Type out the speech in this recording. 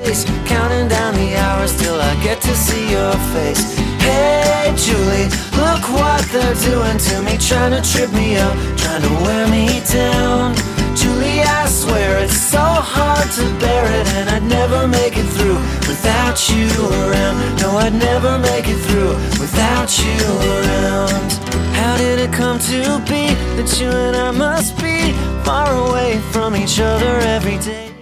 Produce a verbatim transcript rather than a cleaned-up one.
pace, counting down the hours till I get to see your face. Hey Julie, look what they're doing to me, trying to trip me up, trying to wear me down. Julie, I swear it's so hard to bear it, and I'd never make it through without you around. No, I'd never make it through without you around. How did it come to be that you and I must be far away from each other every day?